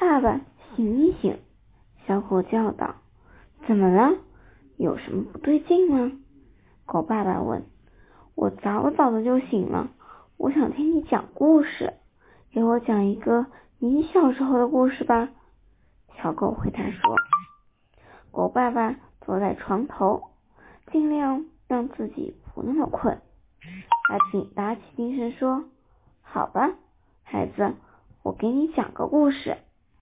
爸爸，醒一醒！小狗叫道。怎么了？有什么不对劲吗？狗爸爸问。我早早的就醒了，我想听你讲故事，给我讲一个你小时候的故事吧。小狗回答说。狗爸爸坐在床头，尽量让自己不那么困。打起精神说，好吧，孩子，我给你讲个故事。